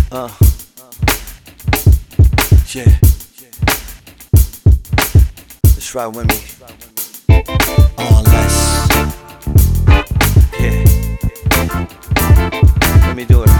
Uh, yeah. Let's ride with me. All less. Yeah. Let me do it.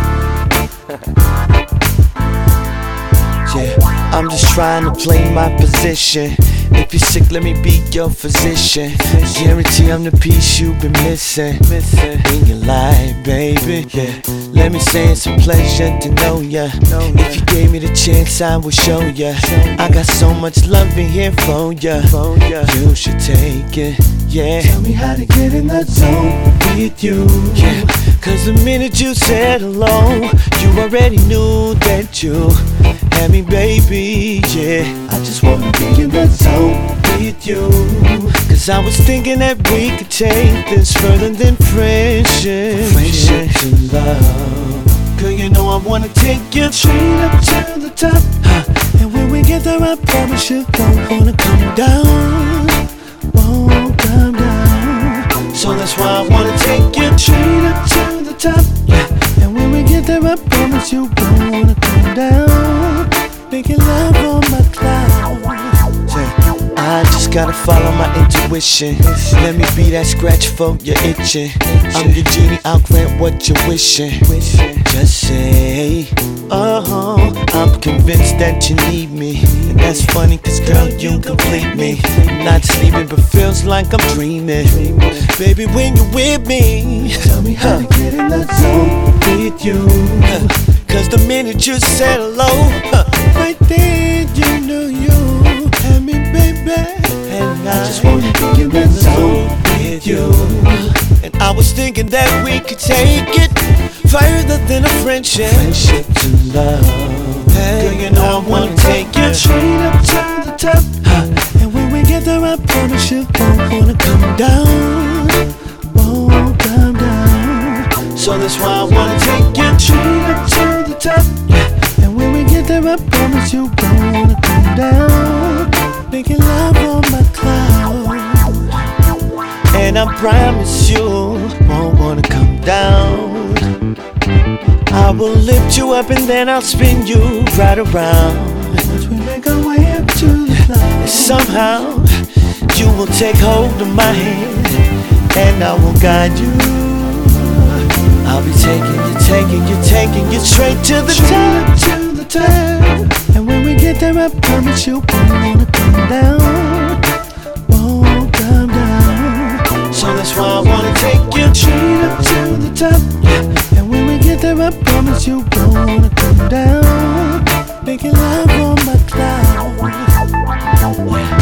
Yeah. I'm just trying to play my position. If you're sick, let me be your physician. Guarantee I'm the piece you've been missing in your life, baby. Yeah. Let me say it's a pleasure to know ya. If you gave me the chance, I will show ya. I got so much love in here for ya. You should take it, yeah. Tell me how to get in the zone with you, yeah. Cause the minute you said hello, you already knew that you had me, baby, yeah. I just wanna be in the zone with you. Cause I was thinking that we could take this further than friendship. Friendship to love. Girl, you know I wanna take you straight up to the top, and when we get there, I promise you won't wanna come down. Won't come down. So that's why I wanna take you straight up to the top, yeah. And when we get there, I promise you won't wanna come down. Making love on my cloud. I just gotta follow my intuition. Let me be that scratch for your itching. I'm your genie, I'll grant what you're wishing. Just say, oh, I'm convinced that you need me. And that's funny cause girl, you complete me. Not sleeping but feels like I'm dreaming. Baby, when you're with me, tell me how to get in the zone with you. Cause the minute you said hello, right there you knew you had me, baby. And I just wanna be in the zone with you. And I was thinking that we could take it further than a friendship. Friendship to love. Hey, girl, you know I wanna take you straight up to the top, and when we get there, I promise you won't wanna come down. Won't come down. So that's why I wanna take you straight up to the top, yeah. And when we get there, I promise you won't wanna come down. Making love on my cloud, and I promise you won't wanna come down. I will lift you up and then I'll spin you right around. Once we make our way up to the clouds, somehow you will take hold of my hand and I will guide you. I'll be taking you straight to the top, to the top. And when we get there, I promise you won't wanna come down. Won't come down. So that's why I wanna take you straight up to the top, yeah. And when we get there, I promise you won't wanna come down. Making love on my cloud, yeah.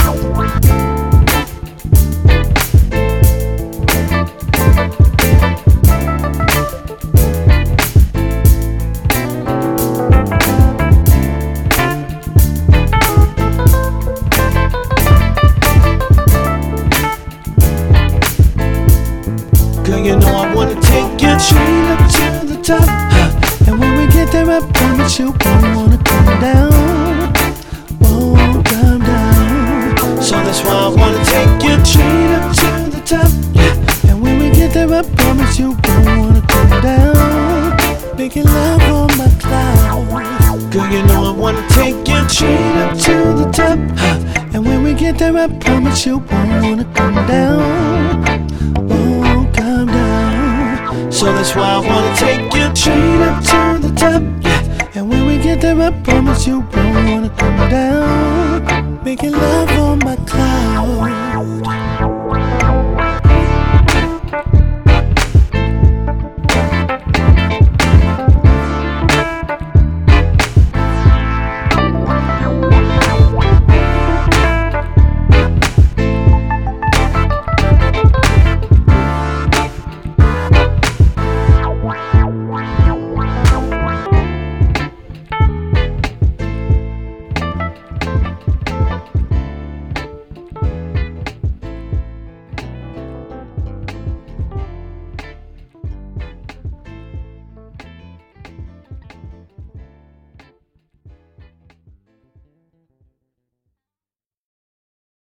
Girl, you know I wanna take you straight up to the top, and when we get there, I promise you won't wanna come down. Won't come down. So that's why I wanna take you straight up to the top, yeah. And when we get there, I promise you won't wanna come down. Making love on my cloud. Girl, you know I wanna take you straight up to the top, and when we get there, I promise you won't wanna come down. So that's why I wanna take you straight up to the top, yeah. And when we get there, I promise you won't wanna come down. Making love on my cloud.